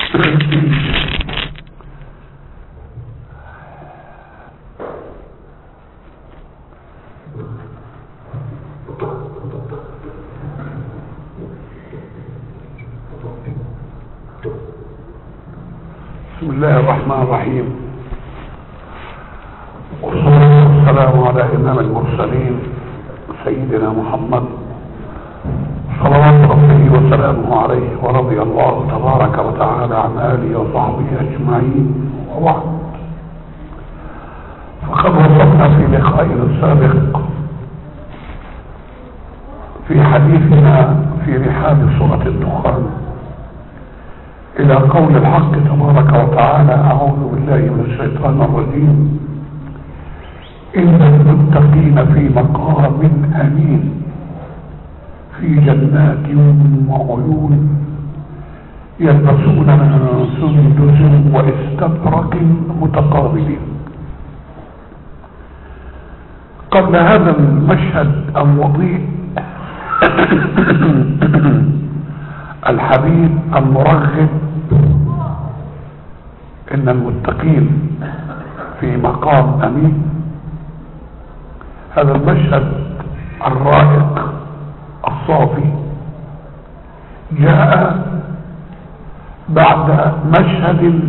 بسم الله الرحمن الرحيم، والصلاة والسلام على إمام المرسلين سيدنا محمد صلوات ربه وسلامه عليه، ورضي الله تبارك وتعالى عن آله وصحبه أجمعين، وبعد. فقد وصلنا في لقائنا السابق في حديثنا في رحاب سورة الدخان إلى قول الحق تبارك وتعالى: أعوذ بالله من الشيطان الرجيم، إن المتقين في مقام أمين في جنات وعيون يلبسون من سندس واستبرق متقابلين. قبل هذا المشهد الوضيء الحبيب المرغب، إن المتقين في مقام أمين، هذا المشهد الرائق الصافي جاء بعد مشهد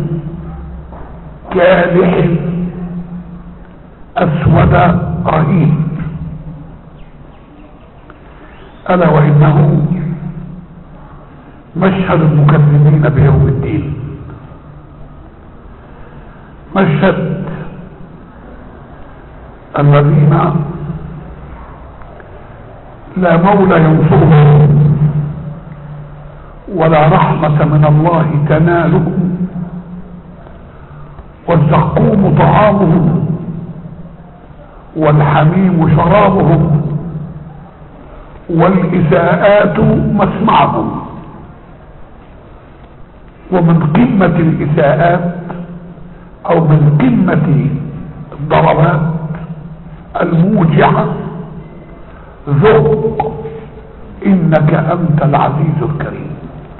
كالح أسود رهيب، ألا وإنه مشهد المكذبين بيوم الدين، مشهد الذين لا مولى ينصرهم ولا رحمة من الله تنالهم، والزقوم طعامهم والحميم شرابهم والإساءات مسمعهم. ومن قمة الإساءات أو من قمة الضربات الموجعة: ذق إنك أنت العزيز الكريم.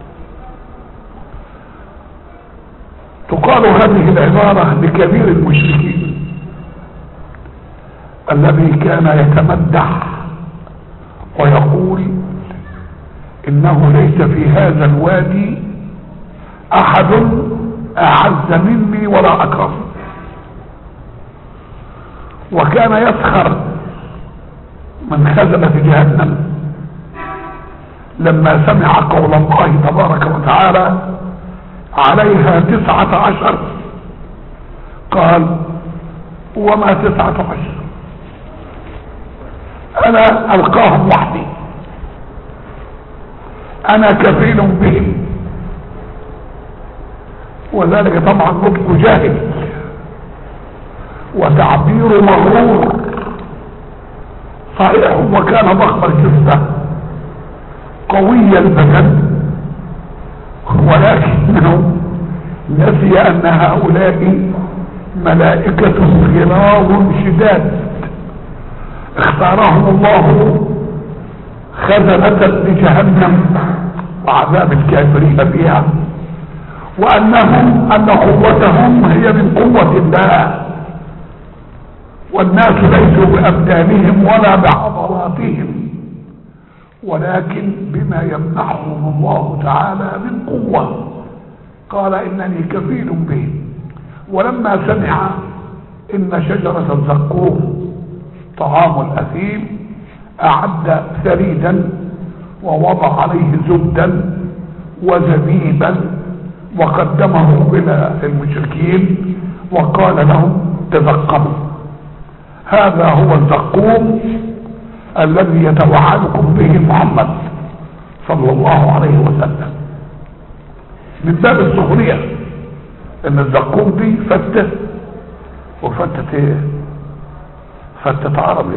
تقال هذه العبارة لكبير المشركين الذي كان يتمدح ويقول إنه ليس في هذا الوادي أحد أعز مني ولا أكرم، وكان يسخر من خزنة جهنم لما سمع قول الله تبارك وتعالى: عليها 19، قال: وما 19؟ أنا ألقاهم وحدي، أنا كفيل بهم. وذلك طبعا نطق جاهل وتعبير مغرور صحيح، وكان ضخم الجثة قوي البدن، ولكنه نسي أن هؤلاء ملائكة غلاظ شداد اختارهم الله خزنة لجهنم وعذاب الكافرين فيها، أن قوتهم هي من قوة الله، والناس ليسوا بأبدانهم ولا بعضلاتهم، ولكن بما يمنحهم الله تعالى من قوة. قال: إنني كفيل بهم. ولما سمع إن شجرة الزقوم طعام الأثيم أعد ثريدا ووضع عليه زبدا وزبيبا وقدمه إلى المشركين وقال لهم: تزقموا، هذا هو الزقوم الذي يتوعدكم به محمد صلى الله عليه وسلم. من باب السخرية ان الزقوم دي فتة، وفتة ايه؟ فتة عربي.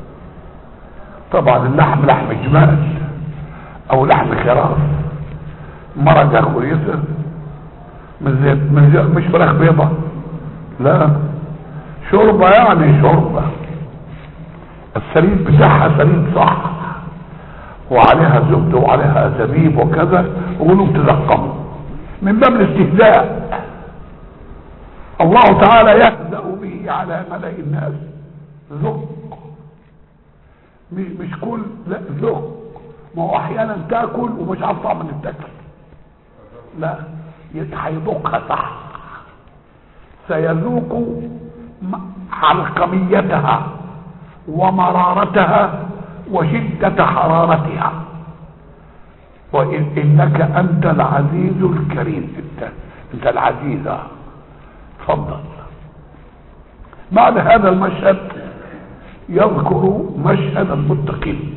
طبعا اللحم لحم جمال او لحم خراف، مرقة كويسة من زيت، مش فراخ بيضة، لا، شوربة، يعني شوربة السليم بتاعها سليم صح، وعليها زبد وعليها زبيب وكذا، وقولوا تزقموا. من باب الاستهزاء. الله تعالى يهزأ به على ملأ الناس. ذق، مش كل، لا ذق. ما هو احيانا تاكل ومش عارف طعم اللي بتاكل، لا هيذوقها صح، سيذوق علقميتها ومرارتها وشدة حرارتها. وإنك أنت العزيز الكريم، أنت العزيزة. تفضل. بعد هذا المشهد يذكر مشهد المتقين.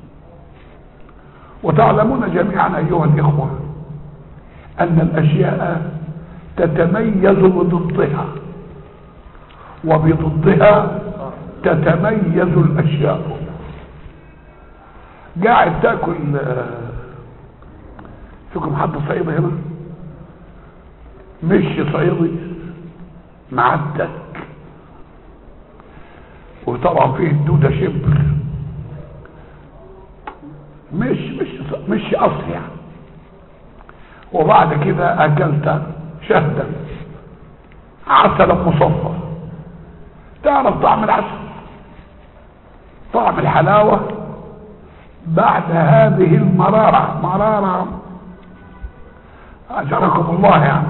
وتعلمون جميعا أيها الإخوة أن الأشياء تتميز بضدها، وبضدها تتميز الأشياء. قاعد تاكل، فيكم حد صعيدي هنا؟ مش صعيدي معدك، وطبعا فيه الدودة شبر، مش اصل يعني. وبعد كده اكلت شهدا عسلا مصفى، تعرف طعم العسل، طعم الحلاوة بعد هذه مرارة أجركم الله يعني.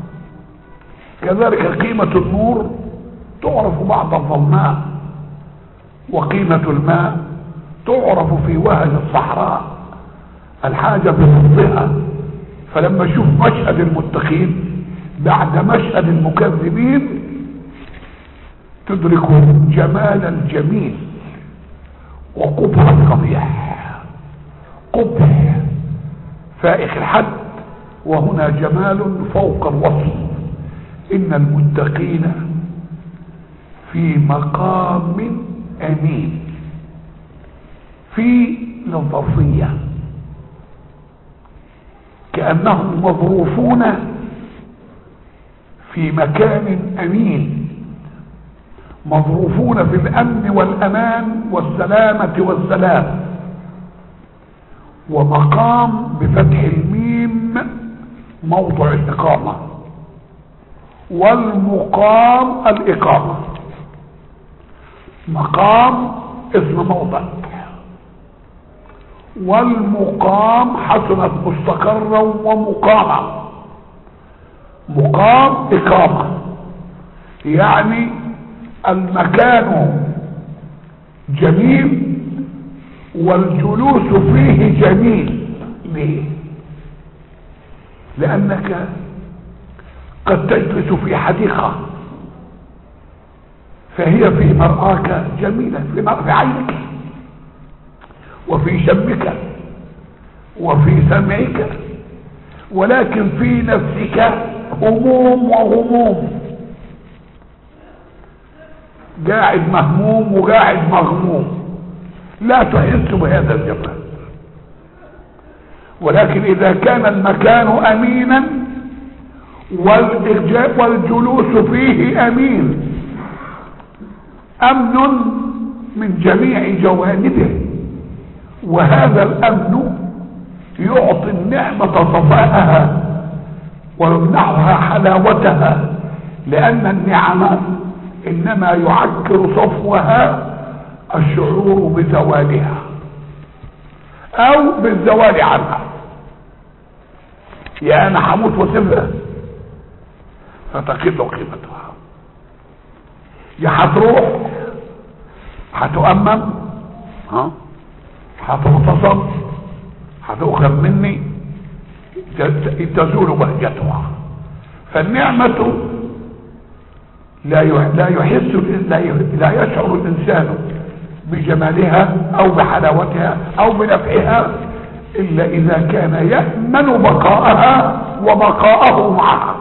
كذلك قيمة النور تعرف بعد الظلماء، وقيمة الماء تعرف في وهج الصحراء، الحاجة بضدها. فلما اشوف مشهد المتقين بعد مشهد المكذبين تدرك جمال الجميل وقبح القبيح، قبح فائق الحد، وهنا جمال فوق الوصف. إن المتقين في مقام أمين، في للظرفية، كأنهم مظروفون في مكان أمين، مظروفون في الأمن والأمان والسلامة والسلام. ومقام بفتح الميم موضع الإقامة، والمقام الإقامة. مقام اسم موضع، والمقام حسنت مستقرا ومقاما. مقام إقامة يعني المكان جميل والجلوس فيه جميل. ليه؟ لأنك قد تجلس في حديقة فهي في مرآك جميلة، في عينك وفي شمك وفي سمعك، ولكن في نفسك هموم وغموم، قاعد مهموم وقاعد مغموم، لا تحس بهذا الجمال. ولكن إذا كان المكان أمينا والجلوس فيه أمين، أمن من جميع جوانبه، وهذا الأمن يعطي النعمة صفاءها ويمنعها حلاوتها، لأن النعمة إنما يعكر صفوها الشعور بزوالها أو بالزوال عنها. يا أنا هموت واسيبها فتقل قيمتها، يا هتروح هتؤمم، هتغتصب، هتؤخذ مني، تزول بهجتها. فالنعمة لا يشعر الإنسان بجمالها أو بحلاوتها أو بنفعها إلا إذا كان يأمن بقاءها وبقاءه معها،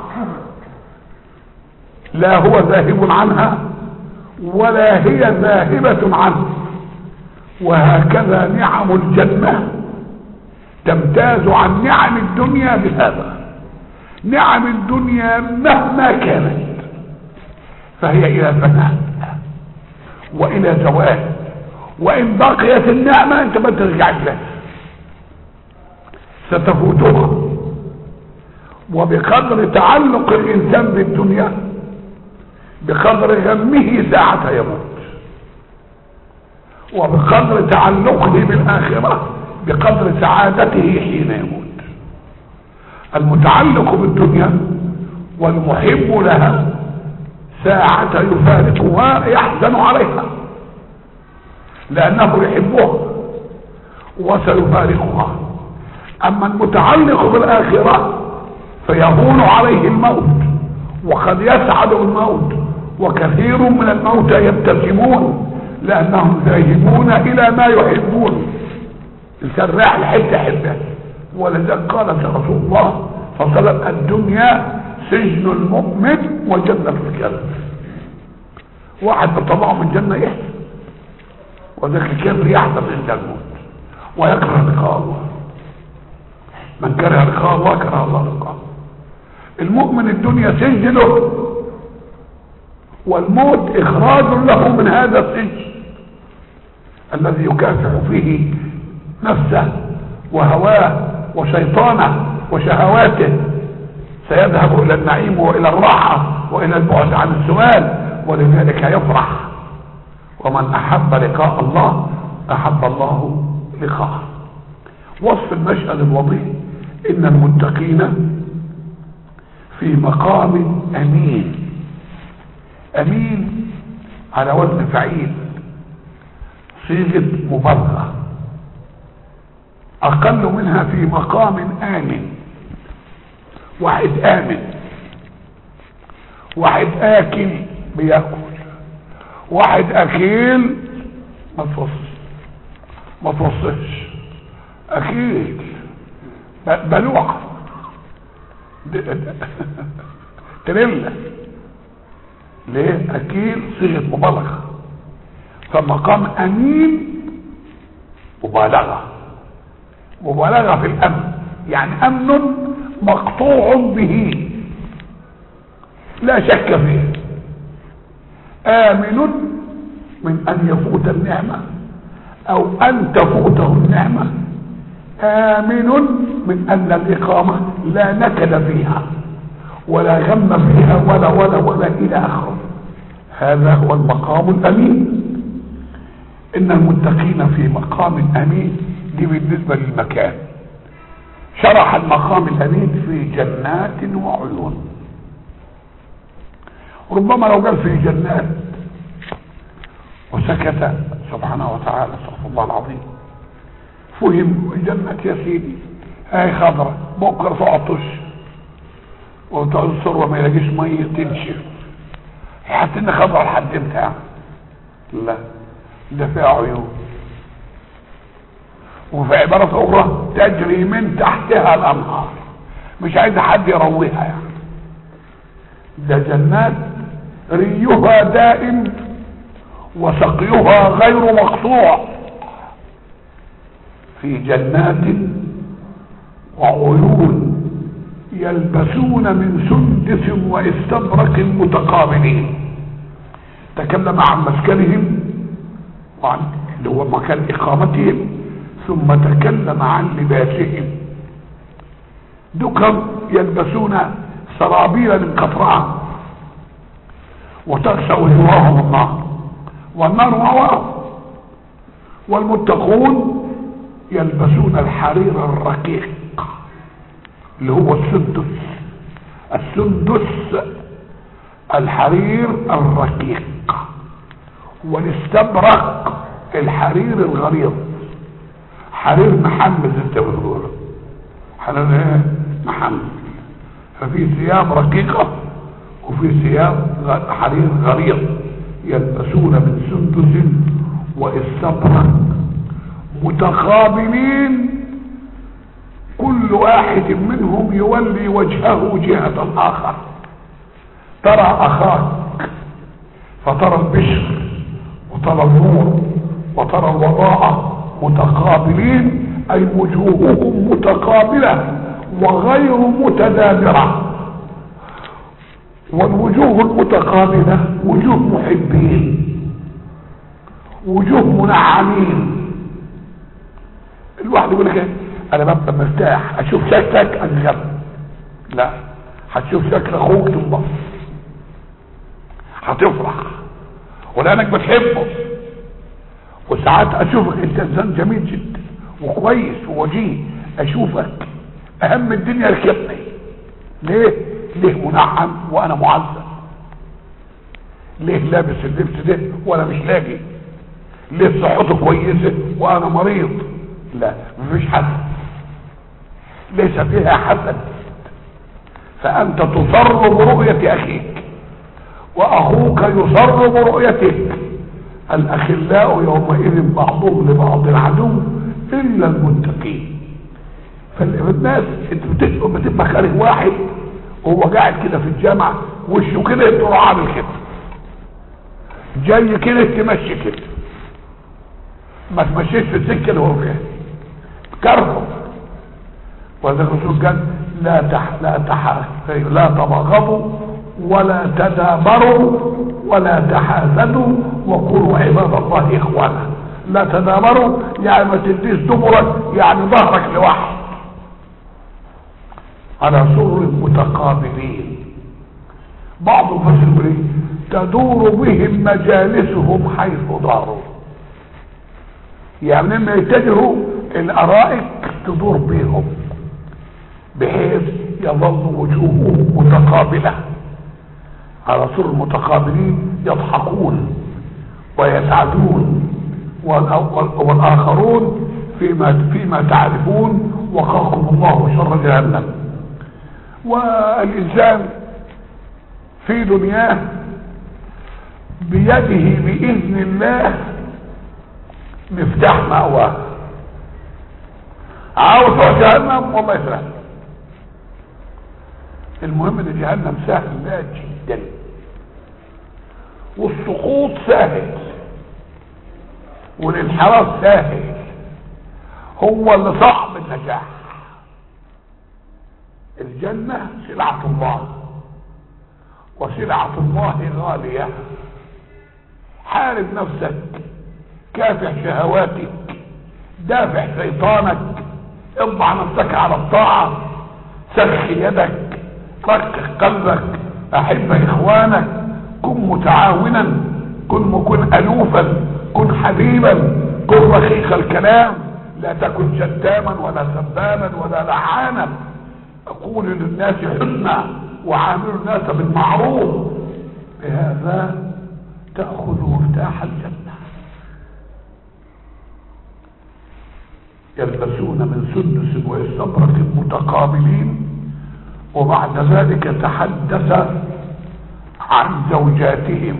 لا هو ذاهب عنها ولا هي ذاهبة عنه. وهكذا نعم الجنة تمتاز عن نعم الدنيا بهذا. نعم الدنيا مهما كانت فهي إلى فناء وإلى زوال، وإن بقيت النعمة أنت ما ترجعش لها، ستفوتها. وبقدر تعلق الانسان بالدنيا بقدر غمه ساعة يموت، وبقدر تعلقه بالاخرة بقدر سعادته حين يموت. المتعلق بالدنيا والمحب لها ساعة يفارقها يحزن عليها لأنه يحبها وسيفارقها. أما المتعلق بالآخرة فيهون عليه الموت وقد يسعد الموت، وكثير من الموتى يبتسمون لأنهم ذاهبون إلى ما يحبون. الإنسان رايح لحتة حبه، ولذلك قال رسول الله صلى الله عليه وسلم الدنيا سجن المؤمن وجنة الكافر. واحد بطبعه من الجنة يحزن، وذلك الكافر يحزن عند الموت ويكره لقاء الله. من كره لقاء الله كره الله لقاءه. المؤمن الدنيا سجنه، والموت إخراج له من هذا السجن الذي يكافح فيه نفسه وهواه وشيطانه وشهواته. سيذهب إلى النعيم وإلى الراحة وإلى البعد عن السؤال، ولذلك يفرح. ومن أحب لقاء الله أحب الله لقاءه. وصف المشهد الوضيح إن المتقين في مقام أمين. أمين على وزن فعيل، صيغة مبالغة، أقل منها في مقام آمن. واحد آمن، واحد آكل بيأكل، واحد أكيل ما توصيش أكيل بلوعة تريلا. ليه؟ أكيل صيغة مبالغة. فمقام أمين مبالغة في الأمن، يعني أمن مقطوع به لا شك فيه. آمن من أن يفوت النعمة أو أن تفوته النعمة، آمن من أن الإقامة لا نكد فيها ولا غم فيها ولا إلى آخره. هذا هو المقام الأمين. إن المتقين في مقام أمين. دي بالنسبة للمكان. شرح المقام الأمين في جنات وعيون. ربما لو قال في جنات وسكت سبحانه وتعالى استغفر الله العظيم، فهم جنة يا سيدي هاي خضرة بكره تعطش وتعصر وما يلاقيش ميه تنشف، حتى ان خضرة لحد امتى؟ لا، ده فيها عيون. وفي عبارة أخرى تجري من تحتها الأنهار، مش عايز حد يرويها يعني. ده جنات ريها دائم وسقيها غير مقطوع. في جنات وعيون يلبسون من سندس واستبرق متقابلين. تكلم عن مسكنهم وعن اللي هو مكان إقامتهم، ثم تكلم عن لباسهم. دكم يلبسون سرابيل من قطران وتغشى وجوههم النار والنار مأواهم. والمتقون يلبسون الحرير الرقيق اللي هو السندس الحرير الرقيق، والاستبرق الحرير الغليظ. حرير محمد انت بتقوله، حرير ايه؟ محمد. ففي ثياب رقيقة وفي ثياب حرير غليظ. يلبسون من سندس واستبرق متقابلين، كل واحد منهم يولي وجهه جهة الآخر. ترى أخاك فترى البشر وترى النور وترى الوضاءة متقابلين، أي وجوههم متقابلة وغير متدابرة. والوجوه المتقابلة وجوه محبين، وجوه منعمين. الواحد يقول لك انا ببقى مرتاح اشوف شكلك انغم، لا، هتشوف شكل اخوك تنبسط، هتفرح ولانك بتحبه. وساعات اشوفك انت انسان جميل جدا وكويس ووجيه، اشوفك اهم الدنيا ركبني. ليه منعم وانا معذب؟ ليه لابس اللبس ده وانا مش لاقي؟ ليه صحته كويسه وانا مريض؟ لا، مفيش حسد، ليس فيها حسد. فانت تصر برؤيه اخيك واخوك يصر برؤيتك. الاخلاء يومئذ بعضهم لبعض عدو الا المتقين. فالناس انت بتبقى خارج واحد وهو قاعد كده في الجامعه وشه كده تروح عامل كده، جاي كده تمشي كده، ما تمشيش في السكه اللي هو فيها، كرهه. وهذا الرسول قال لا تبغضوا ولا تدابروا ولا تحاسدوا وكونوا عباد الله اخوانا. لا تدابروا يعني ما تديش دبرك، يعني ظهرك لوحد. على سرر متقابلين. بعض المفسرين تدور بهم مجالسهم حيث داروا، يعني لما يتجهوا الارائك تدور بهم بحيث يظل وجوههم متقابله. على سرر متقابلين يضحكون ويسعدون، والاخرون فيما تعرفون وقاكم الله شر جهنم. والانسان في دنياه بيده باذن الله مفتاح مأواه. عاوز جهنم والله سهل. المهم ان جهنم سهل جدا والسقوط سهل والانحراف سهل، هو اللي صعب النجاح. الجنة سلعة الله وسلعة الله غالية. حارب نفسك، كافح شهواتك، دافع شيطانك، اضع نفسك على الطاعة، سخي يدك، رقق قلبك، احب اخوانك، كن متعاونا، كن الوفا، كن حبيبا، كن رخيق الكلام، لا تكن شتاما ولا سباما ولا لعانا. اقول للناس حسنا وعاملوا الناس بالمعروف، بهذا تأخذ مفتاح الجنة. يلبسون من سندس واستبرق متقابلين. وبعد ذلك تحدث عن زوجاتهم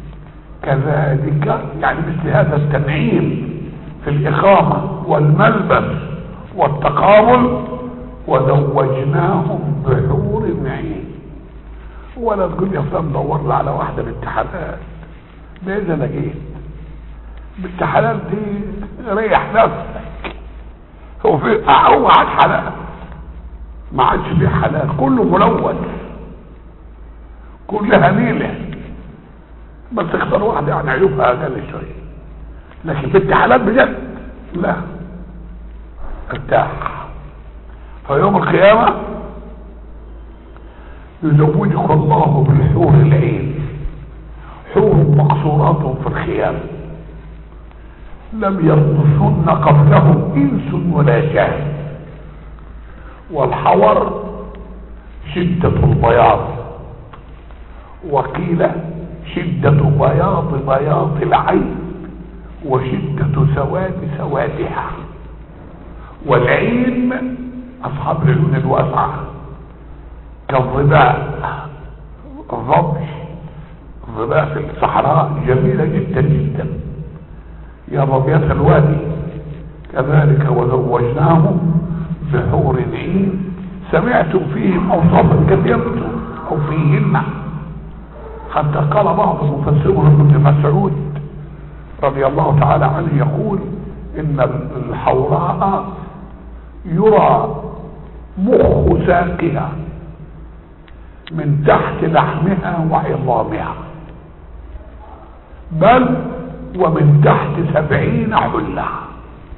كذلك، يعني مثل هذا التنعيم في الإقامة والملبس والتقابل. وزوجناهم بحور عين. ولا تقول يا فلان دور لي على واحدة بالتحالات، بإذا لقيت بالتحالات دي ريح نفسك. هو عاد حلال، ما عادش فيه حلال، كله ملوث، كلها نيله. بس تختار واحده يعني عيوبها اقل شويه، لكن بالتحالات بجد لا ارتاح. فيوم القيامه يزوجك الله بالحور العين، حور مقصورات في الخيام لم يطمثن قبلهم انس ولا جان. والحور شدة البياض، وقيل شدة بياض العين وشدة سوادها. والعين اصحاب العيون الواسعة كالظباء، الظباء في الصحراء جميلة جدا جدا يا ربيات الوادي. كذلك وزوجناهم بحور عين. سمعتم فيهم اوصافا كثيرة او فيهن، حتى قال بعض المفسرون ابن مسعود رضي الله تعالى عنه يقول ان الحوراء يرى مخ ساقها من تحت لحمها وعظامها، بل ومن تحت 70 حلة.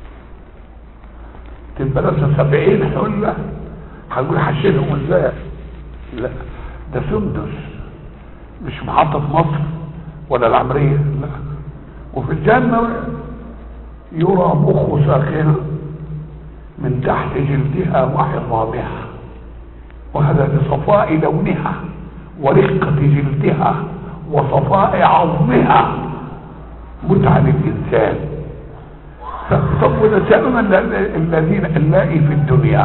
تبقى لسه 70 حلة، هنقول حشيلهم ازاي؟ لا ده سندس، مش محطة مصر ولا العمرية، لا. وفي الجنة يرى مخ ساقها من تحت جلدها وعظامها، وهذا لصفاء لونها ورقة جلدها وصفاء عظمها، متعة للإنسان. طب ونسألنا الذين اللائي في الدنيا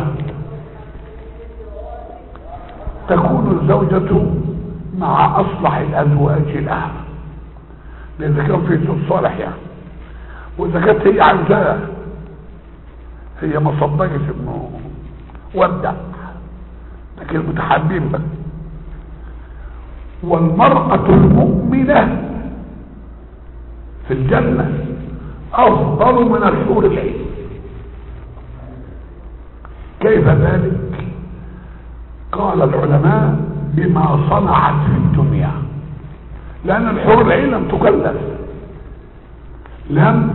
تكون الزوجة مع أصلح الأزواج لها، لأن كان في زوج صالح يعني، وإذا كانت هي عايزاه، هي ما صدقت إنه ودع، لكن متحببة. والمرأة المؤمنة في الجنة أفضل من الحور العين. كيف ذلك؟ قال العلماء بما صنعت في الدنيا، لأن الحور العين لم تكلف، لم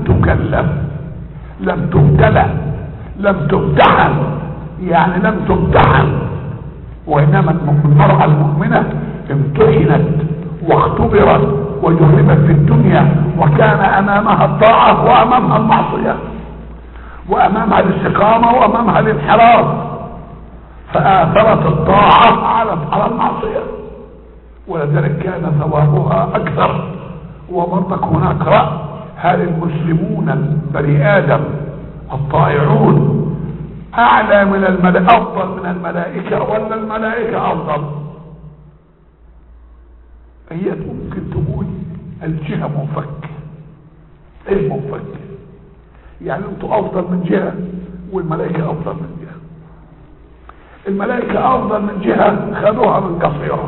تبتلى، لم تمتحن، يعني لم تمتحن، وإنما المرأة المؤمنة امتحنت واختبرت وجربت في الدنيا، وكان أمامها الطاعة وأمامها المعصية وأمامها الاستقامة وأمامها الانحراف، فآثرت الطاعة على المعصية، ولذلك كان ثوابها أكثر. وبرضك هناك رأي: هل المسلمون بني آدم الطائعون أعلى من الملائكة، أفضل من الملائكة، ولا الملائكة أفضل؟ هي ممكن تقول الجهة منفك. ايه منفك؟ يعني انتوا افضل من جهة والملائكة افضل من جهة. الملائكة افضل من جهة خدوها من قصيرة،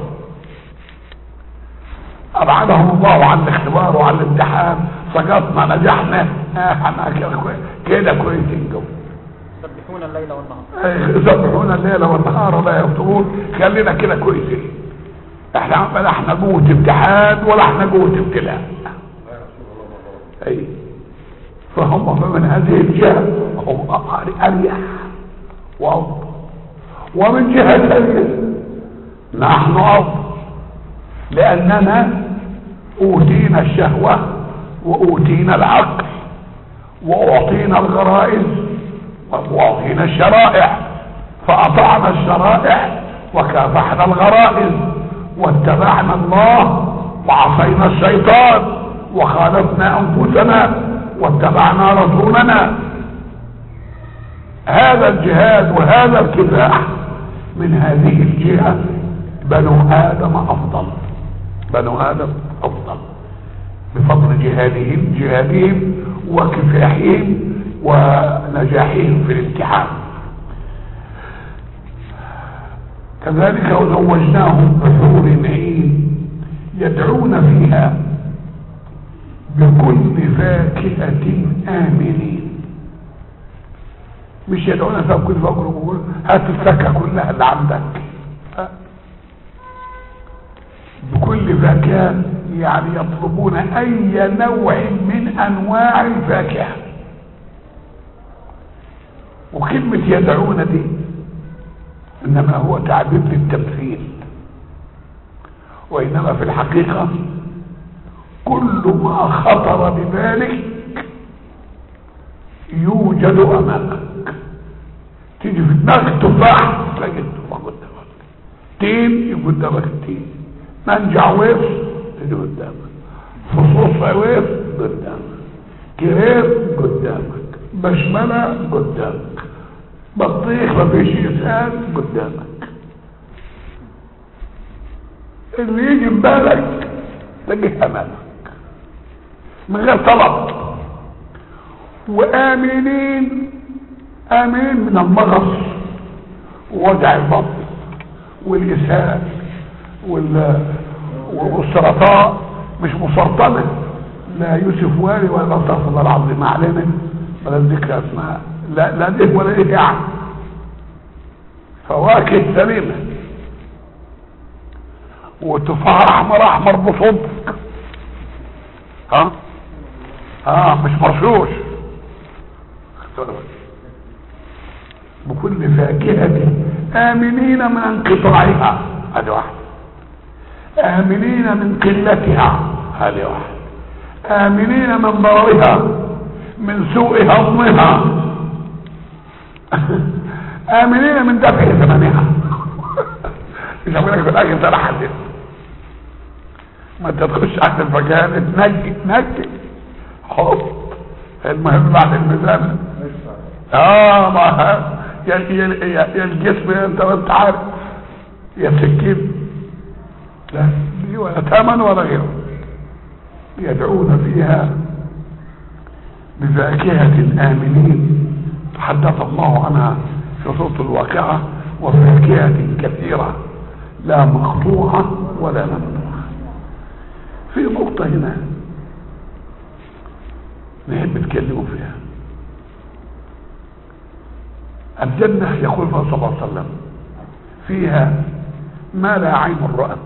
ابعدهم الله عن الاختبار وعن الامتحان، سقطنا نجحنا، احنا كده كويسين جو. يسبحون الليل والنهار، يسبحون الليل والنهار لا يفترون، خلينا كده كويسين. احنا جوه امتحان ولا احنا جوه ابتلاء. اي فهم من هذه الجهة هم اريح وافضل، ومن جهة ثانية نحن افضل، لاننا اوتينا الشهوة واوتينا العقل واعطينا الغرائز واعطينا الشرائع، فاطعنا الشرائع وكافحنا الغرائز، واتبعنا الله وعصينا الشيطان وخالفنا انفسنا واتبعنا رسولنا. هذا الجهاد وهذا الكفاح من هذه الجهة بنو آدم أفضل، بنو آدم أفضل بفضل جهادهم وكفاحهم ونجاحهم في الامتحان. كذلك وزوجناهم بحور عين يدعون فيها بكل فاكهة آمنين. مش يدعون فيها بكل فاكهة، يقول هات الفاكهة كلها اللي عندك، بكل فاكهة يعني يطلبون أي نوع من أنواع الفاكهة. وكلمة يدعون دي إنما هو تعبير للتمثيل، وإنما في الحقيقة كل ما خطر ببالك يوجد أمامك. تيجي في دماغك تفاح تلاقي التفاح قدامك، تين قدامك التين، منجع ويف تيجي قدامك، فصوص ويف قدامك، كريب قدامك، بشملة قدامك، بطيخ مفيش يسال قدامك. اللي يجي ببالك تلاقيه امامك من غير طلب. وامنين، امين من المغص ووجع البطن والاسهال والسرطان، مش مسرطنه، لا يوسف والي ولا استغفر الله العظيم ما علينا ولا ذكر اسمها، لا ده ولا ايه يعني. فواكه سليمه وتفاح احمر بصدق، مش مرشوش. بكل فاكهة آمنين من انقطاعها، هذه واحد. آمنين من قلتها، هذه واحد. آمنين من ضررها، من سوء هضمها، آمنين من دفع ثمنها. مش هقول لك في الاخر ده حدث، ما انت تخش عند المكان تنجي حط المهم بعد الميزان. ما يا الجسم انت عارف، يا سكين، لا دي ولا ثمن ولا غيره. يدعون فيها بفاكهة آمنين، تحدث الله عنها في سورة الواقعة، وفاكهة كثيرة لا مقطوعة ولا ممنوعة. في نقطة هنا نحب نتكلموا فيها. الجنة يقول صلى الله عليه وسلم فيها ما لا عين رأت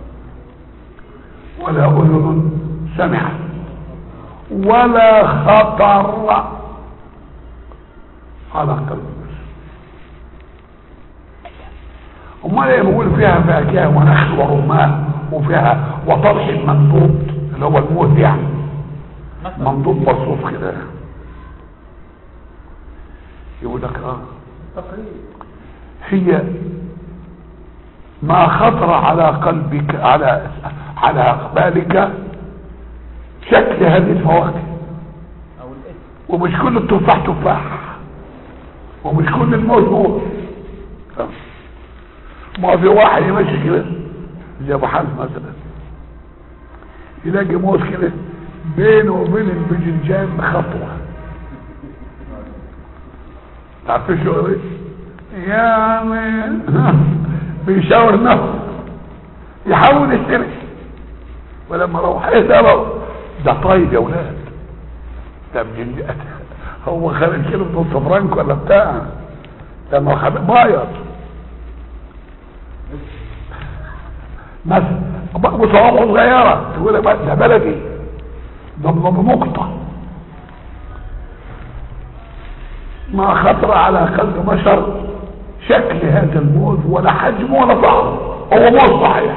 ولا أذن سمعت ولا خطر على قلب. امال ايه بيقول فيها فاكهه ونخل ورمان وفيها وطرح منضود اللي هو الموت يعني منضود مرصوص كده. يقول لك هي ما خطر على قلبك على بالك شكل هذه الفواكه. ومش كل التفاح تفاح، ومش كل الموز موز. ما في واحد يمشي كده زي ابو حنف مثلا يلاقي موز كده بينه وبين الباذنجان خطوه. تعرف شو يا مان بيشاور نفسه يحاول يشتري، ولما روح يسأله ده طيب يا ولاد ده بجنجان، هو خارج كيلو بنص فرنك ولا بتاع لما خد بايظ مثلا بصوابه صغيره تقول لك ده بلدي ده بنقطه. ما خطر على قلب بشر شكل هذا الموز ولا حجمه ولا طعمه. هو موز صحيح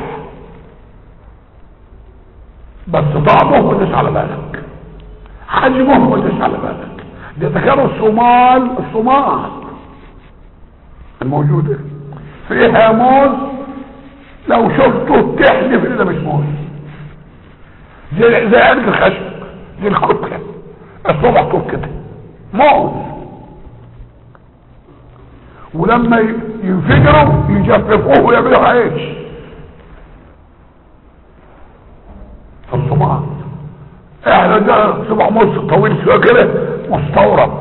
بس طعمه ما جاش على بالك، حجمه ما جاش على بالك. ده كانوا الصومال الموجوده فيها موز لو شفته تحلف ان ده مش موز، زي عرق الخشب، زي الكتله الصبح طول كده موز، ولما ينفجروا يجففوه ويعملوا عيش. الصباح احنا ده صباح موز طويل شويه كده مستورد.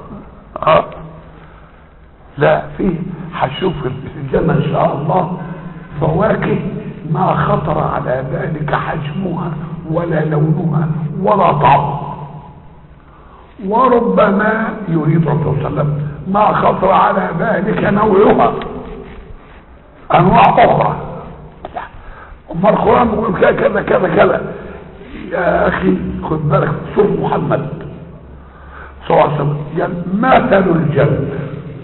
لا في هتشوف في الجنه ان شاء الله فواكه ما خطر على بالك حجمها ولا لونها ولا طعمها. وربما يريد رسول الله صلى الله عليه وسلم ما خطر على بالك نوعها انواع اخرى. اما القران بيقول كذا كذا كذا يا اخي خد بالك. شوف محمد صلى الله عليه وسلم يعني مثل الجنه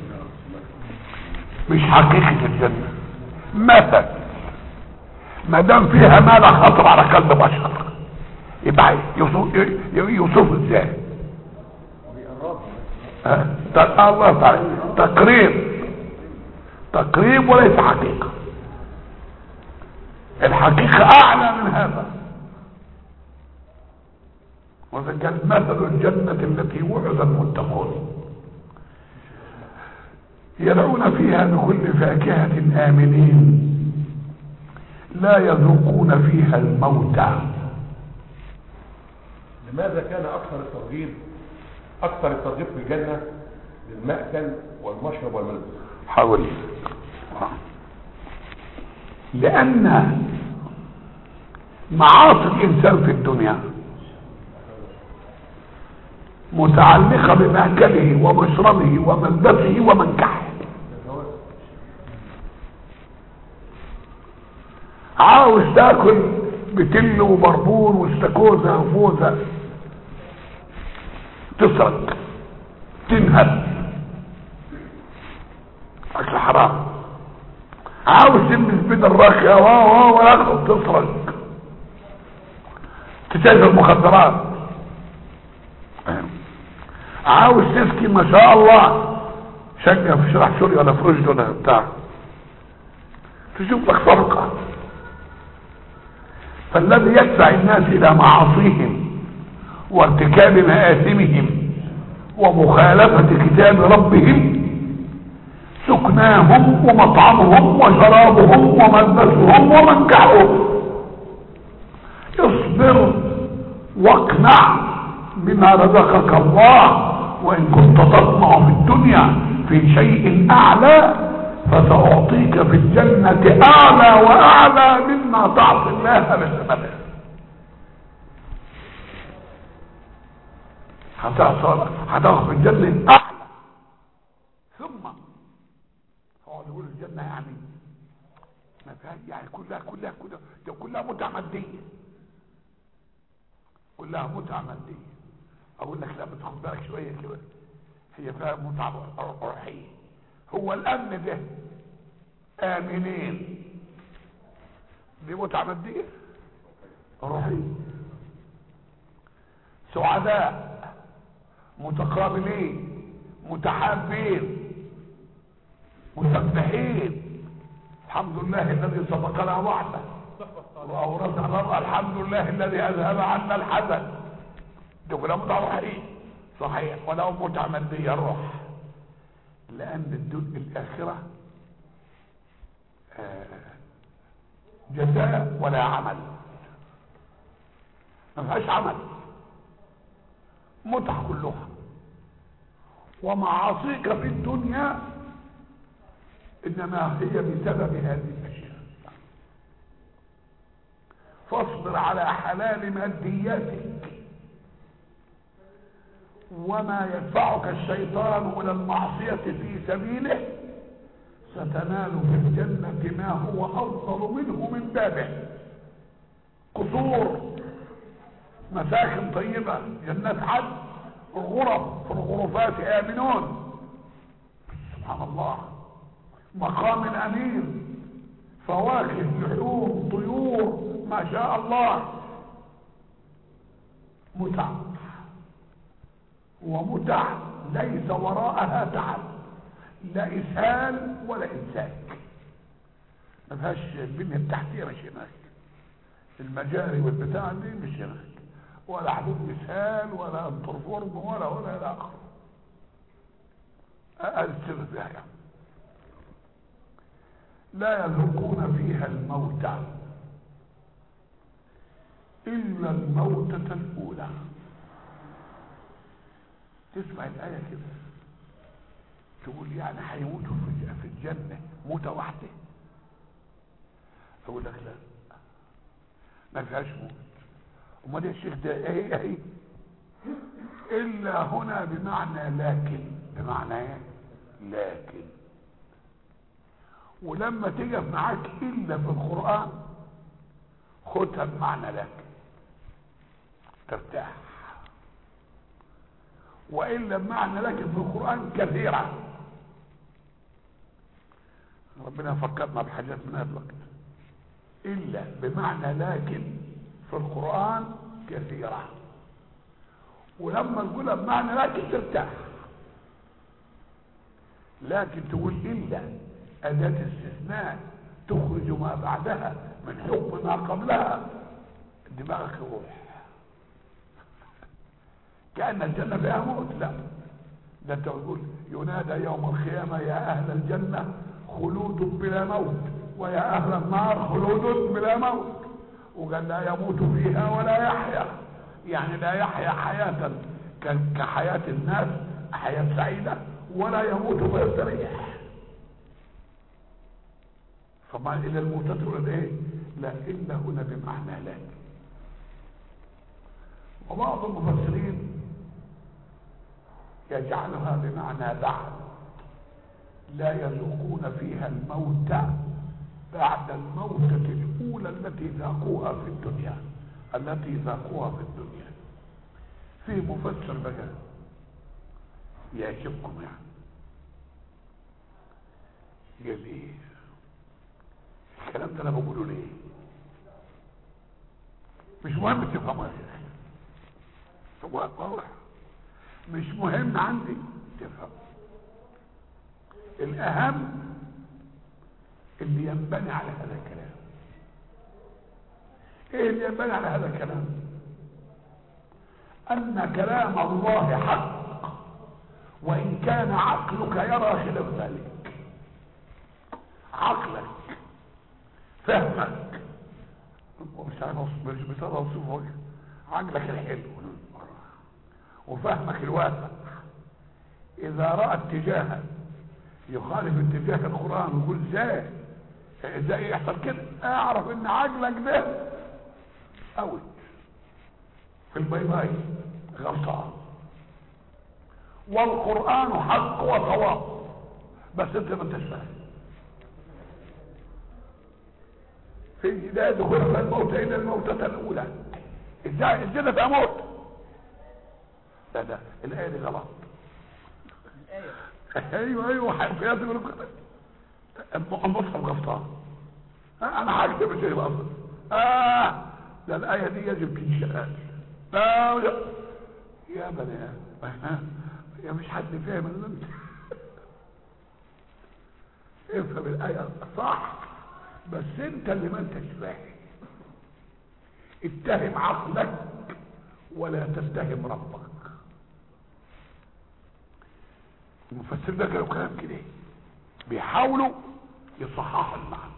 مش حقيقه الجنه، مثل. ما دام فيها ما لا خطر على قلب بشر يبقى يوصف ازاي؟ الله تعالى تقريب وليس حقيقة. الحقيقة اعلى من هذا. وإذا كان مثل الجنة التي وعد المتقون يدعون فيها بكل فاكهة آمنين لا يذوقون فيها الموت. لماذا كان اكثر الترغيب في الجنة للمأكل والمشرب والملبس؟ حاول. لأن معاصي الإنسان في الدنيا متعلقة بمأكله ومشربه وملبسه ومنكحه. عاوز تاكل بتل وبربون واستاكوزا وفوزة تسرق تنهب اكل حرام. عاوز تلبس بين الراقية ولا تسرق، تتاجر المخدرات، عاوز تسكي ما شاء الله شقة في شرح سوريا ولا في رشد ولا بتاع، تشوف لك صفقة. فالذي يدفع الناس الى معاصيهم وارتكاب مآثمهم ومخالفة كتاب ربهم سكناهم ومطعمهم وشرابهم وملبسهم ومنكحهم. اصبر واقنع بما رزقك الله، وان كنت تطمع في الدنيا في شيء اعلى فسأعطيك في الجنة اعلى واعلى مما تعطي الله بثمنه. هتاخذ في الجنة اعلى، ثم اقعد يقول الجنة يعني ما فيها يعني كلها متعة مادية، كلها متعة مادية. اقول لك لا بتاخد بالك شوية كده، هي فيها متعة روحية. هو الامن ده امنين، دي متعة مادية روحية. سعداء متقابلين متحابين مسبحين، الحمد لله الذي صدقنا وعده واورثنا الارض، الحمد لله الذي اذهب عنا الحزن. دي كلها متعة روحية صحيح، ولو متعة مادية الروح، لان الاخرة جزاء ولا عمل، ما فيهاش عمل، متعة كلها. ومعاصيك في الدنيا انما هي بسبب هذه الاشياء. فاصبر على حلال مادياتك وما يدفعك الشيطان الى المعصية في سبيله، ستنال في الجنة ما هو افضل منه من بابه. قصور، مساكن طيبة، جنات عدن، الغرف في الغرفات آمنون، سبحان الله، مقام أمين، فواكه لحوم طيور ما شاء الله. متع ومتع ليس وراءها تعب، لا إسهال ولا إمساك، ما فيهاش البنية التحتية مش هناك، المجاري والبتاع دي مش هناك، ولا حدود مسهال ولا انترفورم ولا الى اخره. السر فيها يعني لا يذوقون فيها الموت الا الموتة الاولى. تسمع الايه كده تقول يعني هيموتوا في الجنه موتة واحده؟ اقول لك لا، ما فيهاش موت. امال يا شيخ ده ايه الا هنا بمعنى لكن، بمعنى ايه لكن. ولما تقف معاك الا في القرآن خدها بمعنى لكن ترتاح، والا بمعنى لكن في القرآن كثيرة. ربنا فكرنا بحاجات من هذا الوقت. الا بمعنى لكن في القرآن كثيرة، ولما نقولها بمعنى لكن ترتاح. لكن تقول إلا أداة استثناء تخرج ما بعدها من حكم ما قبلها، دماغك يروح كأن الجنة فيها موت. لا، ده انت تقول ينادى يوم القيامة يا أهل الجنة خلود بلا موت، ويا أهل النار خلود بلا موت. وقال لا يموت فيها ولا يحيا، يعني لا يحيا حياة كحياة الناس حياة سعيدة، ولا يموت ويستريح. فما إلى الموت تقول ايه؟ لا، إلا هنا بمعنى لا. وبعض المفسرين يجعلها بمعنى بعد، لا يذوقون فيها الموت بعد الموتة الأولى التي ذاقوها في الدنيا، في مفسر بقى يعجبكم يعني، قال ايه؟ الكلام ده انا بقوله ليه؟ مش مهم تفهموا يا شيخ، هو واضح، مش مهم عندي تفهم. الاهم اللي ينبني على هذا الكلام. ايه اللي ينبني على هذا الكلام؟ ان كلام الله حق، وان كان عقلك يرى خلاف ذلك. عقلك فهمك مش عارف مش بتقدر اوصفه، عقلك الحلو وفهمك الواسع اذا راى اتجاها يخالف اتجاه القران ويقول ازاي يحصل كده، اعرف ان عقلك ده اوت في البيضاء غلطان، والقران حق وصواب، بس انت ما انتش فاهم. في لا دخول الموت الا الموتة الاولى. ازاي الجنة تموت؟ لا الايه دي غلط. ايوه حرفيات يقولوا كده. المصحف غلطان. انا هكتب الشيء الاصل. ده الايه دي يجب تنشال. لا يا بني يا مش حد فاهم اللي انت افهم الايه صح، بس انت اللي ما انتش فاهم. اتهم عقلك ولا تتهم ربك. المفسر ده كانوا كلام كده بيحاولوا يصححوا المعنى.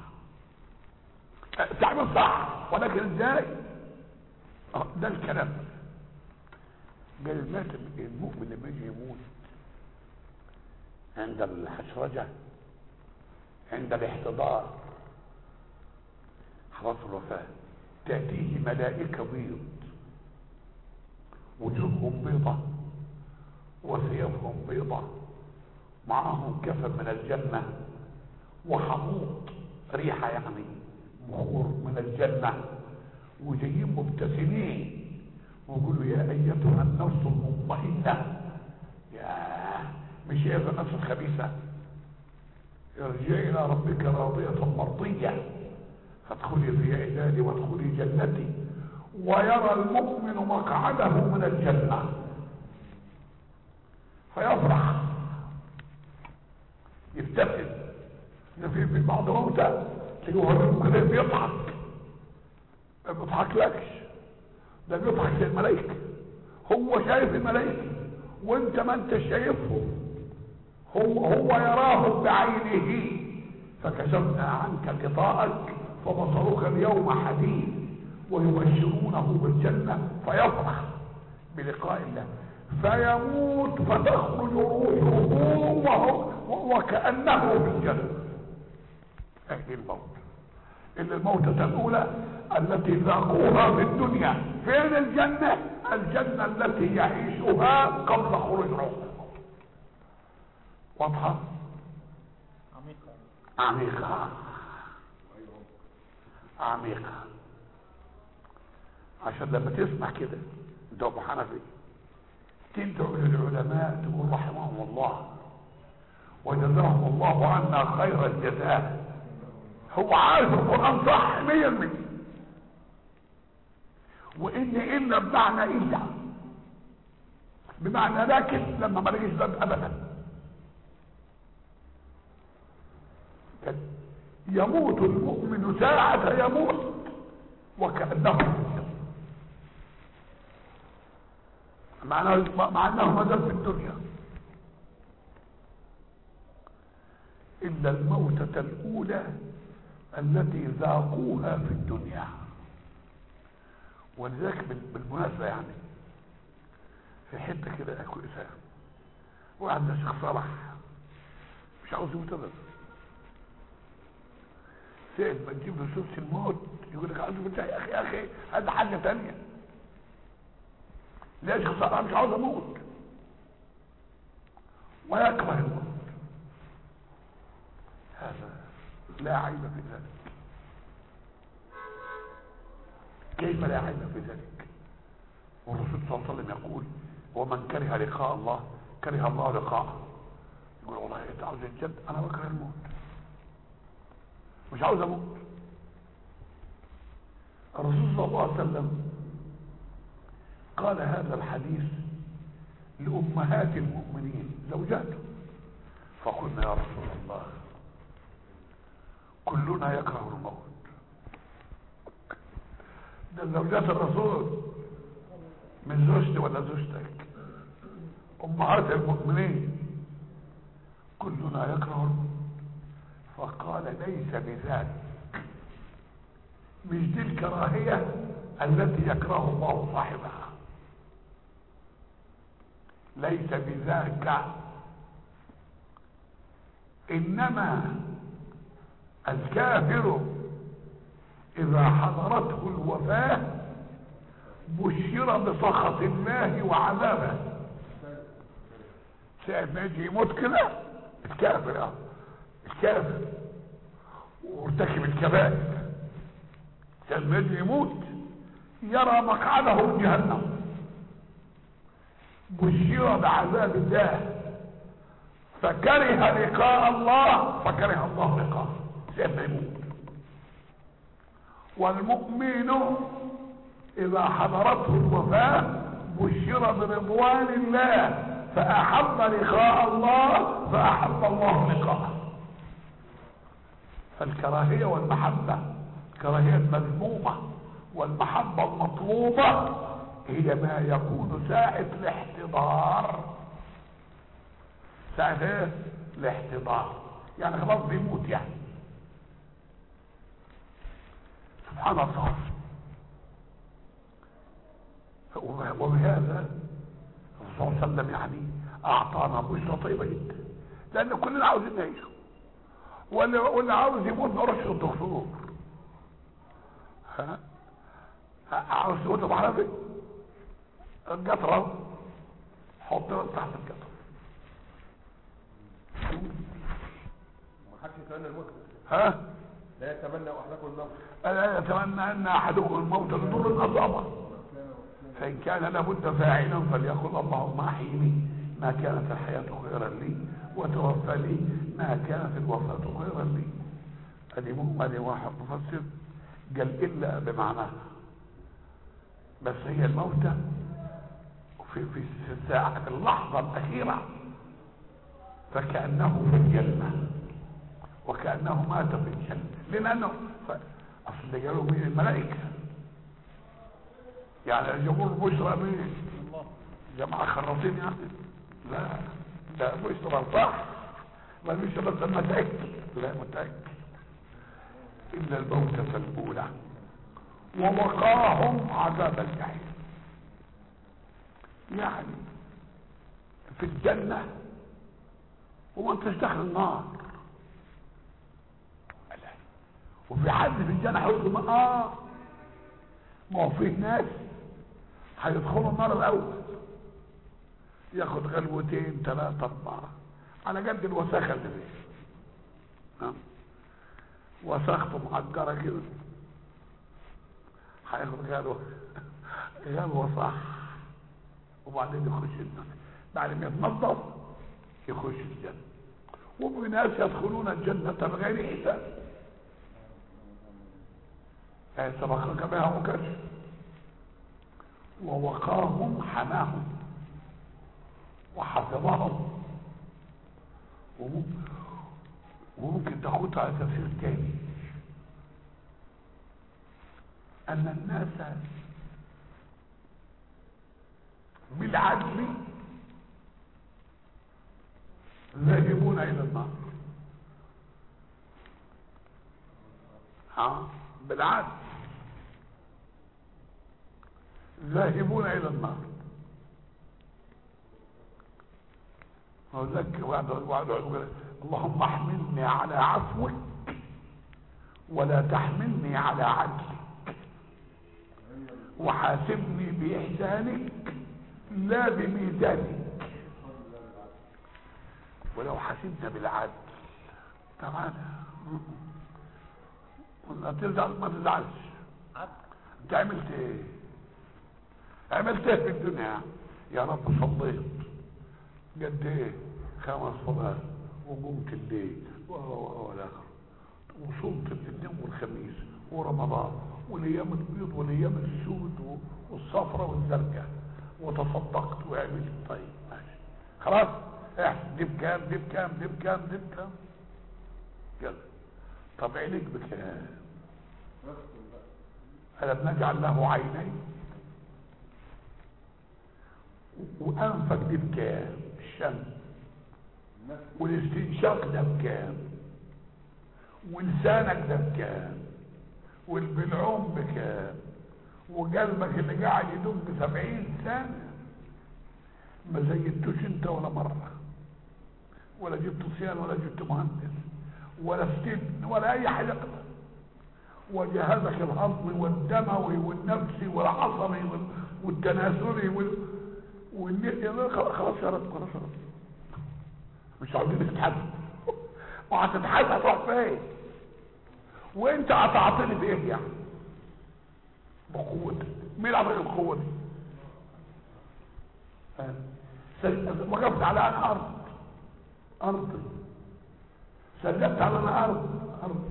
تعمل صح ولكن ازاي؟ ده الكلام. قال المؤمن لما يجي يموت عند الحشرجة، عند الاحتضار خلاص الوفاة، تأتيه ملائكة بيض وجوههم بيضة وثيابهم بيضة، معهم كفن من الجنة وحموط ريحة يعني بخور من الجنة، وجايين مبتسمين ويقولوا يا ايتها النفس المطمئنة، يا مش هي النفس الخبيثة، ارجعي الى ربك راضية مرضية فادخلي في عبادي وادخلي جنتي. ويرى المؤمن مقعده من الجنة فيفرح يبتسم. في بعض موتى تلاقوه كده بيضحك، ما بيضحكلكش، ده بيضحك زي الملائكة. هو شايف الملائكة وانت ما انت شايفهم، هو يراهم بعينه. فكشفنا عنك غطاءك فبصرك اليوم حديد، ويبشرونه بالجنة فيفرح بلقاء الله، فيموت فتخرج روحه وكأنه بالجنة. اهل الموت إلا الموتة الأولى التي ذاقوها في الدنيا. فين الجنة؟ الجنة التي يعيشها قبل خروج روحه. واضحة؟ عميقة عشان لما تسمع كده انت ابو حنفي تدعو للعلماء تقول رحمهم الله وجزاهم الله عنا خير الجزاء. هو عارف القرآن صح 100%، وان الا بمعنى الا، بمعنى لكن لما ما لقيش باب ابدا. يموت المؤمن ساعة يموت وكأنه مع انه ما زال في الدنيا. الا الموتة الاولى التي ذاقوها في الدنيا. ولذلك بالمناسبة يعني في حتة كده كويسة، وعندنا شيخ صلاح مش عاوز يموت ابدا، سيد ما تجيب له سوس الموت يقول لك عاوز يموت يا اخي هذا حاجة تانية. ليش شيخ صلاح مش عاوز اموت ويكره الموت؟ هذا لا عيب في ذلك. كيف لا عيب في ذلك؟ والرسول صلى الله عليه وسلم يقول ومن كره لقاء الله كره الله لقاءه. يقول والله انت عاوز الجد، انا بكره الموت مش عاوز اموت. الرسول صلى الله عليه وسلم قال هذا الحديث لأمهات المؤمنين زوجاته، فقلنا يا رسول الله كلنا يكره الموت، ده زوجات الرسول من زوجتي ولا زوجتك، أمهات المؤمنين كلنا يكره الموت. فقال ليس بذلك، مش دي الكراهية التي يكره الله صاحبها، ليس بذاك، إنما الكافر إذا حضرته الوفاة بشر بسخط الله وعذابه. ساعة ما يجي يموت كده الكافر الكافر وارتكب الكبائر، ساعة ما يجي يموت يرى مقعده جهنم، بشر بعذاب الله، فكره لقاء الله، فكره الله لقاءه ساعة ما يموت. والمؤمن إذا حضرته الوفاة بشر برضوان الله، فأحب لقاء الله فأحب الله لقاءه. فالكراهية والمحبة، الكراهية المذمومة والمحبة المطلوبة هي ما يكون ساعة الاحتضار. ساعة ايه؟ الاحتضار، يعني خلاص بيموت يعني. سبحان الله. وبهذا الرسول صلى الله عليه وسلم يعني اعطانا بشرى طيبه جدا، لان كلنا عاوزين نعيش، واللي عاوز يموت ما يروحش للدكتور. عاوز تموت بحرفي القطره حط تحت القطره. ما حدش يتمنى الموت. لا يتمنى احدكم الموت. لا يتمنى ان احدكم الموت لضر اصابه، فإن كان لابد فاعلا فليقل اللهم احيني ما كانت الحياة خيرا لي وتوفى لي ما كانت الوفاة خيرا لي. ادي واحد مفسر قال الا بمعناها، بس هي الموتى في الساعة اللحظة الأخيرة فكأنه في الجنة وكأنه مات في الجنة، لأنه أصل قالوا من الملائكة يعني الجمهور بشرى مين؟ جماعة خراطين يعني؟ لا ده بشرى صح، ما مش بس متأكد، لا متأكد. إلا الموتة الأولى ووقاهم عذاب الجحيم، يعني في الجنة وما انتش داخل النار، وفي حد في الجنة هيدخل ما هو فيه ناس هيدخلوا النار الاول ياخد غلوتين 3 4 على قد الوساخة اللي فيه، وساخته معجرة كده هياخد غلوة صح، وبعدين يخش النار، بعد ما يتنظف يخش الجنة. وفي ناس يدخلون الجنة بغير حساب، سبقك بها مكشف. ووقاهم حماهم وحفظهم. وممكن تاخدها على تفسير تاني، ان الناس بالعدل ذاهبون الى النار، بالعدل ذاهبون الى النار. وذكر وعد اللهم احملني على عفوك ولا تحملني على عدلك، وحاسبني باحسانك لا بميزانك. ولو حاسبنا بالعدل تعالى لا تزعل، ما تزعلش. انت عملت ايه؟ عملت ايه في الدنيا؟ يا رب صليت قد ايه؟ 5 صلوات وقمت الليل والاخر، وصمت الاثنين والخميس ورمضان والايام البيض والايام السود والصفرة والزرقاء، وتصدقت وعملت. طيب ماشي خلاص، احسب دي بكام دي بكام دي بكام دي بكام، يلا. طب عينك بكام؟ ألم نجعل له عينين؟ وأنفك دي بكام؟ الشمس. والاستنشاق ده بكام؟ ولسانك ده بكام؟ والبلعوم بكام؟ وقلبك اللي قاعد يدق 70 سنة ما زيدتوش انت ولا مرة، ولا جبت صيان ولا جبت مهندس ولا استبن ولا اي حاجة، وجهازك الهضمي والدموي والنفسي والعصبي والتناسلي خلاص يا رب، خلاص يا رب، مش عاوزين نتحدث. وهتتحدث هتروح فين؟ وانت هتعطيني بايه يعني؟ بقوتك. مين عطيك القوه دي؟ وقفت على انا ارض سجدت على انا ارض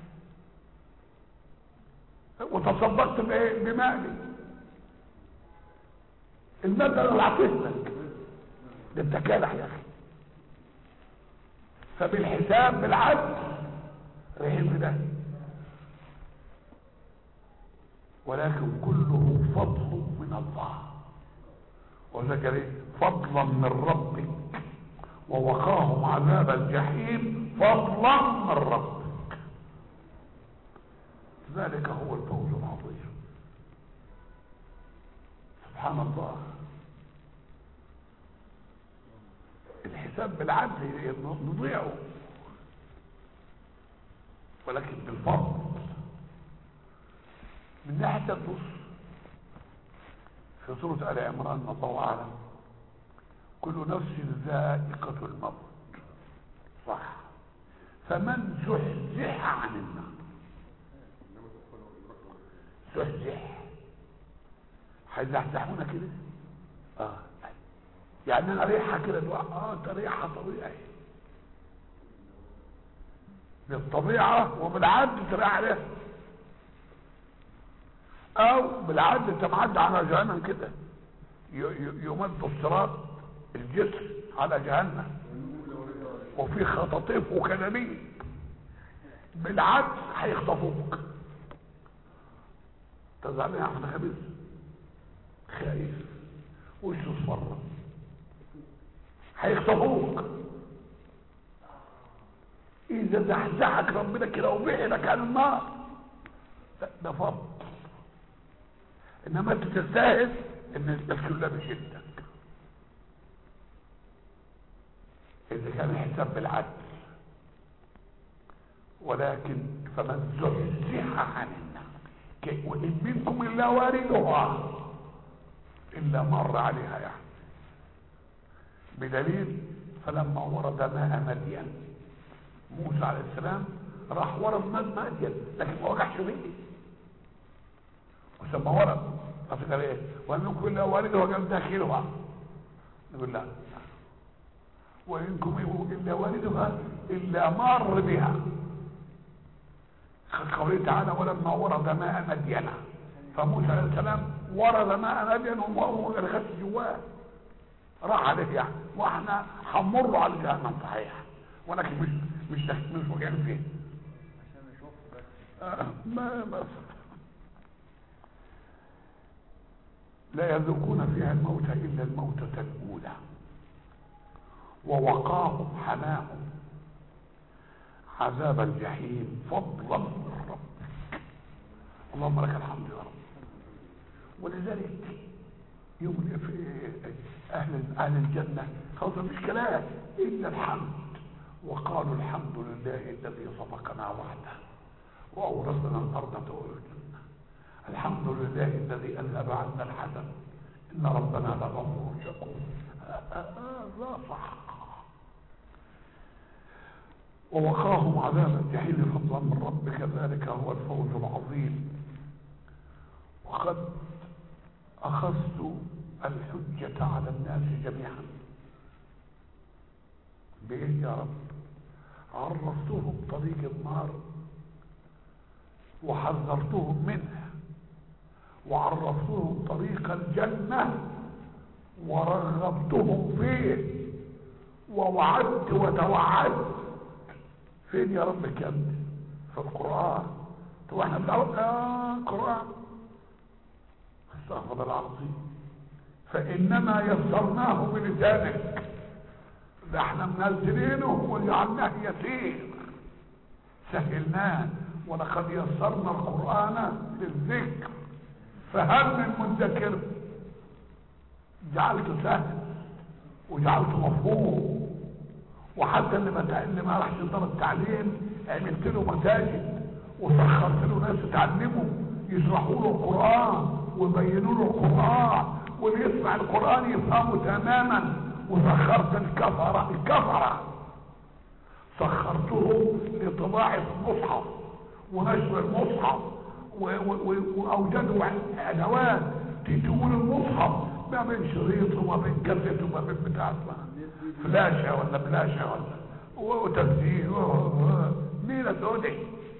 وتصدقت بايه؟ بمالي. المادة اللي عطيتك ده انت كالح يا اخي. فبالحساب بالعدل رحم ده، ولكن كله فضل من الله. وذكر ايه؟ فضلا من ربك ووقاهم عذاب الجحيم فضلا من ربك. ذلك هو الفوز العظيم. سبحان الله. الحساب بالعدل نضيعه، ولكن بالفضل. من ناحية النص في سورة آل عمران الله أعلم كل نفس ذائقة الموت، صح؟ فمن زحزح عن النار، زحزح، هيزحزحونا كده؟ يعني انا ريحه كده ده ريحه طبيعي بالطبيعه وبالعد تريح عليها، او بالعد انت معدي على جهنم كده يمد الصراط الجسر على جهنم وفي خطاطيف وكنانيب، بالعد هيخطفوك. تزعلني يا احمد خبيث خايف وشه اصفر، هيخطفوك. اذا زحزحك ربنا كده وبعدك عن النار ده فضل، انما انت تستاهل ان الكلها بشدك. اذا كان الحساب بالعدل، ولكن فمن زحزح عن النار وان منكم الا واردها الا مر عليها يعني، بدليل فلما ورد ماء مدين موسى عليه السلام راح ورد ماء مدين لكن ما وقعش بيه، وسمى ورد فقال ايه؟ وانكم الا واردها وقال داخلها، نقول لا، وانكم الا واردها الا مر بها. قوله تعالى ولما ورد ماء مدين، فموسى عليه السلام ورد ماء مدين وهو غرقت جواه راح عليه يعني، واحنا هنمر على جهنم صحيح ولكن مش وقعين فيه عشان نشوف بس. ما لا يذوقون فيها الموت الا الموتة الاولى ووقاهم حماهم عذاب الجحيم فضلا من ربك. اللهم لك الحمد يا رب. ولذلك يوم في اهل الجنه خلاص مفيش كلام الا الحمد، وقالوا الحمد لله الذي صدقنا وعده واورثنا الارض تورثنا، الحمد لله الذي اذهب عنا الحزن ان ربنا لغفور شكور. لا صح. ووقاهم عذاب الجحيم فضلا من ربك ذلك هو الفوز العظيم. وقد اخذت الحجة على الناس جميعا بايه يا رب؟ عرفتهم طريق النار وحذرتهم منها وعرفتهم طريق الجنة ورغبتهم فيه ووعدت وتوعدت. فين يا رب الكلام ده؟ في القرآن. طب احنا بنقول قرآن، استغفر الله العظيم. فإنما يسرناه بلسانك، ده احنا منزلينه وجعلناه يسير، سهلناه. ولقد يسرنا القرآن للذكر فهل من مدكر؟ جعلته سهل وجعلته مفهوم. وحتى اللي ما راحش دار التعليم عملت له مساجد وسخرت له ناس يتعلموا يشرحوا له القرآن ويبينوا له القرآن، واللي يسمع القرآن يفهمه تماما. وسخرت الكفرة سخرته لطباعة المصحف ونشر المصحف، واوجدوا ادوات تقول المصحف ما بين شريط وما بين كاسيت وما بين بتاع فلاشة ولا بلاشة ولا وتسجيل ميلة سودي.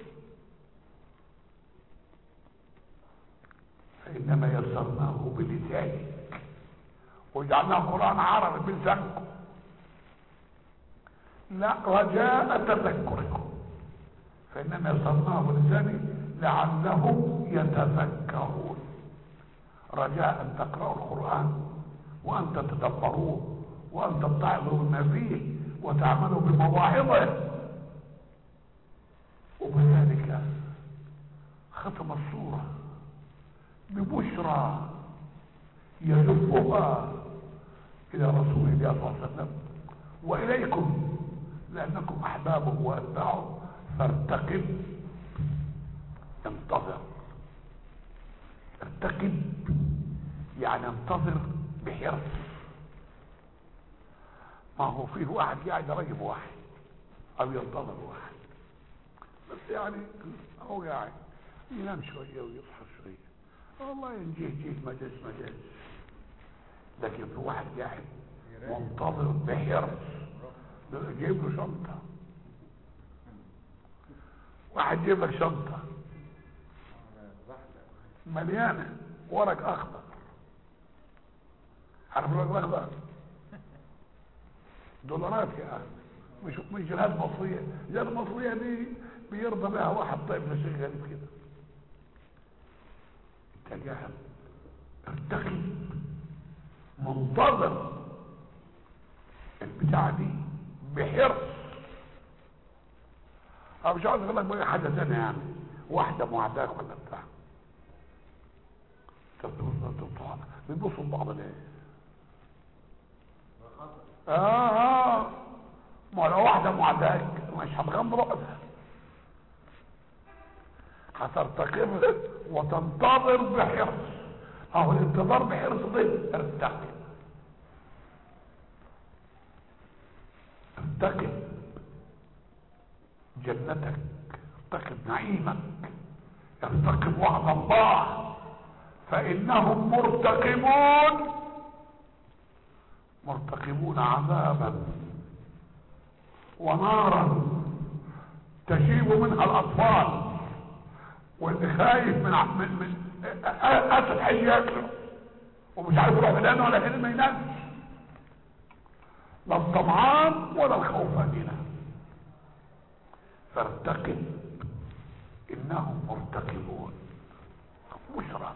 فإنما يسرناه بلسانك وجعلناه قرآن عربي بلسانكم لا رجاء تذكركم. فإنما يسرناه بلسانك لعلهم يتذكرون، رجاء أن تقرأوا القرآن وأن تتدبروه وأن تتعظوا بما فيه وتعملوا بمواعظه. وبذلك ختم السورة ببشرى يجبها إلى رسول الله صلى الله عليه وسلم وإليكم لأنكم أحبابه وأتباعه. فارتقب، انتظر. ارتقب يعني انتظر بحرص. ما هو فيه واحد قاعد يراقب واحد او ينتظر واحد، بس يعني هو قاعد ينام شويه ويصحى شويه والله ينجيه جيه ما جاش. لكن في واحد قاعد منتظر بحرص جايب له شنطه. واحد جايب لك شنطه مليانه ورق اخضر. عارف الورق الاخضر؟ دولارات يا اخي، مش جنيهات مصريه. الجنيهات المصريه دي بيرضى بها واحد طيب لشيء غريب كده. انت قاعد ارتقي منتظر البتاعه دي بحرص. انا مش عاوز اقول لك بقى حاجه ثانيه، يعني واحده معداك ولا بتاع بيبصوا لبعض ليه؟ ما لو واحده معداك مش هتغمض رؤسها، هترتقب وتنتظر بحرص. اهو الانتظار بحرص ده ارتقب. ارتقب جنتك، ارتقب نعيمك، ارتقب وعد الله. فإنهم مرتقبون عذابا ونارا تشيب منها الأطفال. واللي خايف من أسد حي ياكله ومش عارف يروح هنا ولا هنا ما ينامش، لا الطمعان ولا الخوفان هنا. فارتقب إنهم مرتقبون. بشرى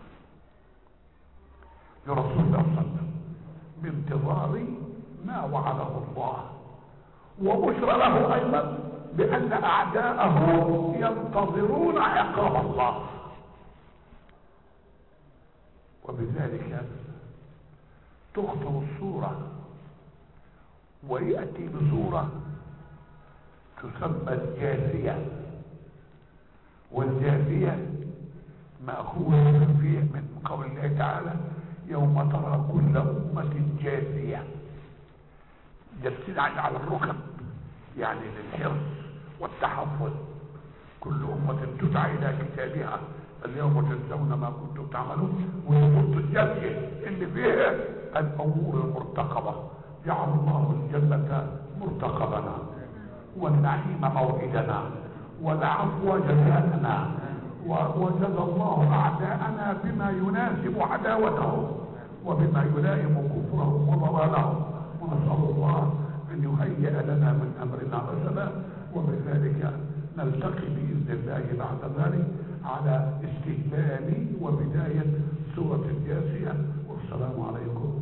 لرسول الله صلى الله عليه وسلم بانتظار ما وعده الله، وبشرى له ايضا بان اعداءه ينتظرون عقاب الله. وبذلك تختم السوره وياتي بسوره تسمى الجاثيه. والجاثيه ماخوذه من قول الله تعالى يوم ترى كل أمة جاثية. جالسين على الركب يعني للحرص والتحفظ. كل أمة تدعى إلى كتابها اليوم تجزون ما كنتم تعملون. والأمور الجاثية اللي فيها الأمور المرتقبة. جعل الله الجنة مرتقبنا والنعيم موعدنا والعفو جزاءنا وجزى الله أعداءنا بما يناسب عداوتهم وبما يلائم كفرهم وضلالهم، ونسأل الله أن يهيئ لنا من أمرنا رشدا، وبذلك نلتقي بإذن الله بعد ذلك على استهلال وبداية سورة الجاثية، والسلام عليكم